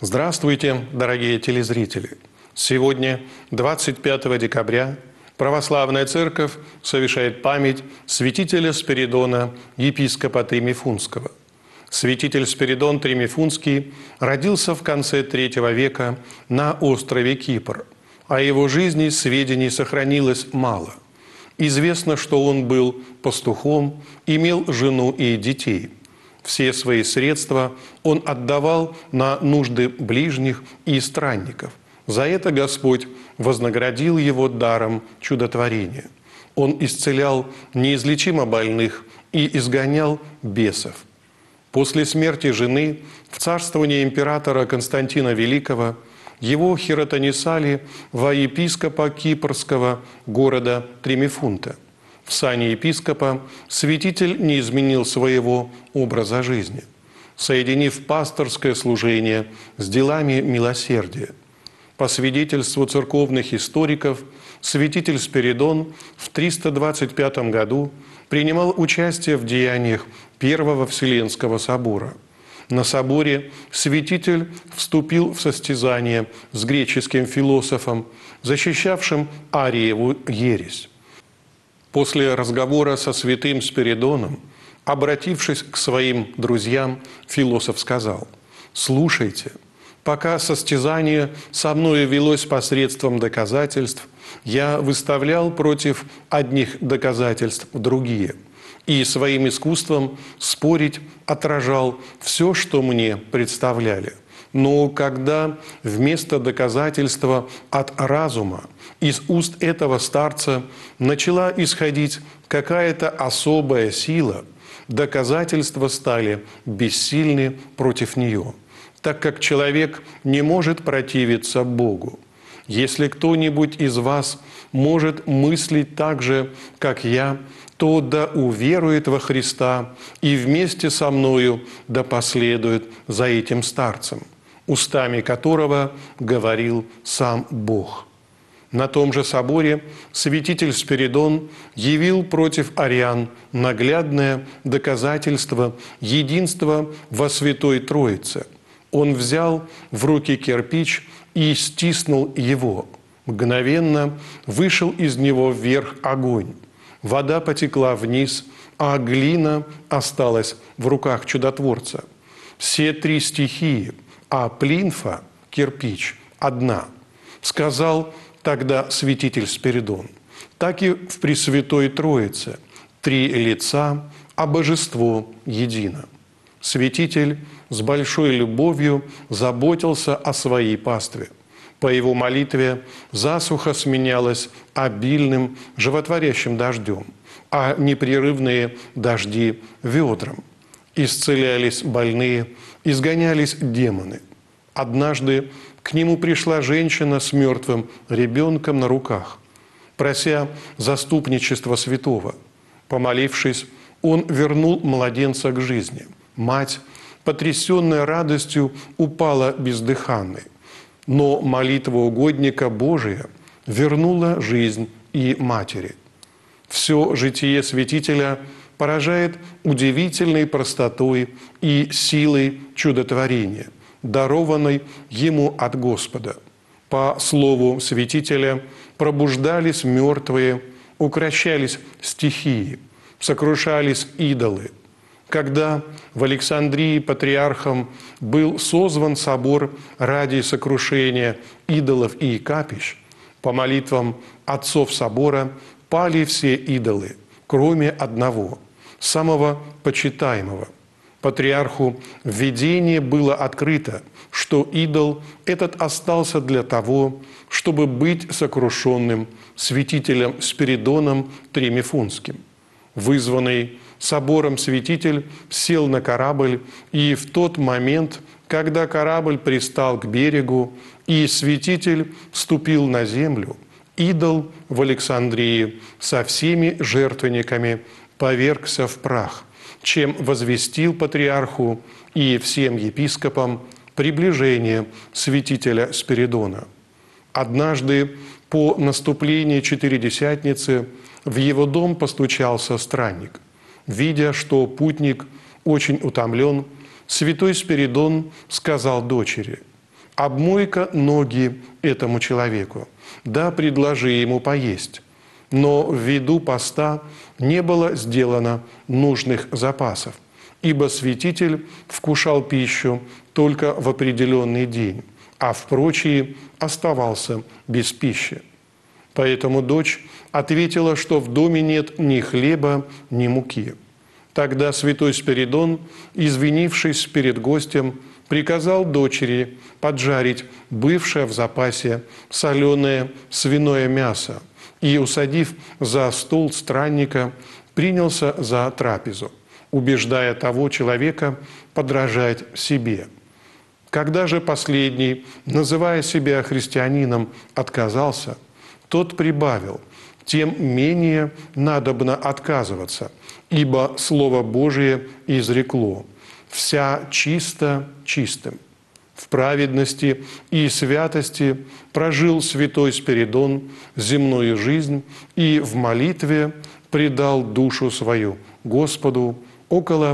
Здравствуйте, дорогие телезрители! Сегодня, 25 декабря, Православная Церковь совершает память святителя Спиридона, епископа Тримифунского. Святитель Спиридон Тримифунский родился в конце III века на острове Кипр. О его жизни сведений сохранилось мало. Известно, что он был пастухом, имел жену и детей. Все свои средства он отдавал на нужды ближних и странников. За это Господь вознаградил его даром чудотворения. Он исцелял неизлечимо больных и изгонял бесов. После смерти жены в царствовании императора Константина Великого его хиротонесали во епископа Кипрского города Тримифунта. В сане епископа святитель не изменил своего образа жизни, соединив пасторское служение с делами милосердия. По свидетельству церковных историков, святитель Спиридон в 325 году принимал участие в деяниях Первого Вселенского собора. На соборе святитель вступил в состязание с греческим философом, защищавшим Ариеву ересь. После разговора со святым Спиридоном, обратившись к своим друзьям, философ сказал: «Слушайте, пока состязание со мною велось посредством доказательств, я выставлял против одних доказательств другие, и своим искусством спорить отражал все, что мне представляли. Но когда вместо доказательства от разума из уст этого старца начала исходить какая-то особая сила, доказательства стали бессильны против нее, так как человек не может противиться Богу. Если кто-нибудь из вас может мыслить так же, как я, то да уверует во Христа и вместе со мною да последует за этим старцем, устами которого говорил сам Бог». На том же соборе святитель Спиридон явил против ариан наглядное доказательство единства во Святой Троице. Он взял в руки кирпич и стиснул его. Мгновенно вышел из него вверх огонь. Вода потекла вниз, а глина осталась в руках чудотворца. Все три стихии, а плинфа, кирпич, одна. Сказал тогда святитель Спиридон: так и в Пресвятой Троице три лица, а божество едино. Святитель с большой любовью заботился о своей пастве. По его молитве засуха сменялась обильным животворящим дождем, а непрерывные дожди – ведром. Исцелялись больные, изгонялись демоны. Однажды к нему пришла женщина с мертвым ребенком на руках, прося заступничества святого. Помолившись, он вернул младенца к жизни. Мать, потрясенная радостью, упала бездыханной. Но молитва угодника Божия вернула жизнь и матери. Все житие святителя поражает удивительной простотой и силой чудотворения, дарованной ему от Господа. По слову святителя пробуждались мертвые, укрощались стихии, сокрушались идолы. Когда в Александрии патриархом был созван собор ради сокрушения идолов и капищ, по молитвам отцов собора пали все идолы, кроме одного, самого почитаемого. Патриарху в видении было открыто, что идол этот остался для того, чтобы быть сокрушенным святителем Спиридоном Тримифунским. Вызванный собором святитель сел на корабль, и в тот момент, когда корабль пристал к берегу и святитель вступил на землю, идол в Александрии со всеми жертвенниками повергся в прах, чем возвестил патриарху и всем епископам приближение святителя Спиридона. Однажды по наступлении Четыредесятницы в его дом постучался странник. Видя, что путник очень утомлен, святой Спиридон сказал дочери: обмой-ка ноги этому человеку, да предложи ему поесть». Но ввиду поста не было сделано нужных запасов, ибо святитель вкушал пищу только в определенный день, а в прочие оставался без пищи. Поэтому дочь ответила, что в доме нет ни хлеба, ни муки. Тогда святой Спиридон, извинившись перед гостем, приказал дочери поджарить бывшее в запасе соленое свиное мясо и, усадив за стол странника, принялся за трапезу, убеждая того человека подражать себе. Когда же последний, называя себя христианином, отказался, тот прибавил: «Тем менее надобно отказываться, ибо Слово Божие изрекло: вся чисто чистым». В праведности и святости прожил святой Спиридон земную жизнь и в молитве предал душу свою Господу около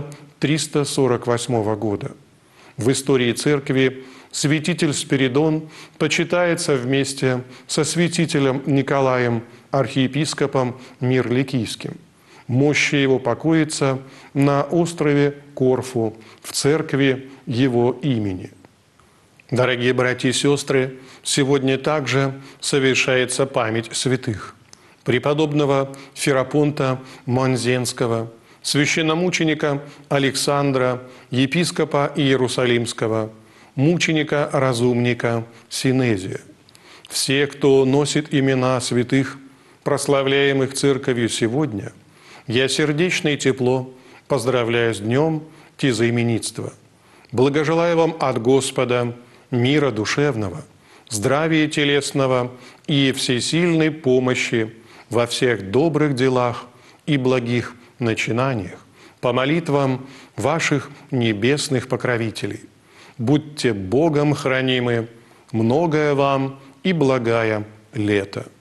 348 года. В истории Церкви святитель Спиридон почитается вместе со святителем Николаем, архиепископом Мирликийским. Мощи его покоится на острове Корфу в церкви его имени. Дорогие братья и сестры, сегодня также совершается память святых: преподобного Ферапонта Монзенского, священномученика Александра, епископа Иерусалимского, мученика-разумника Синезия. Все, кто носит имена святых, прославляемых Церковью сегодня, я сердечно и тепло поздравляю с днем тезаименитства. Благожелаю вам от Господа мира душевного, здравия телесного и всесильной помощи во всех добрых делах и благих начинаниях по молитвам ваших небесных покровителей. Будьте Богом хранимы, многое вам и благая лето.